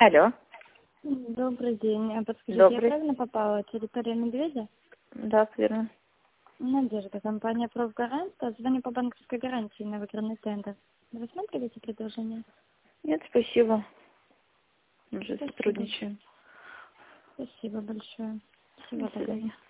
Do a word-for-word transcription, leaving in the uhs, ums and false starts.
Алло. Добрый день. А подскажите, Добрый. я правильно попала? Территория Медведя? Да, верно. Надежда, компания «Профгарант». Звоню по банковской гарантии на выигранный тендер. Вы рассматриваете предложение? Нет, спасибо. Уже Спасибо. сотрудничаем. Спасибо большое. Всего До доброго. свидания.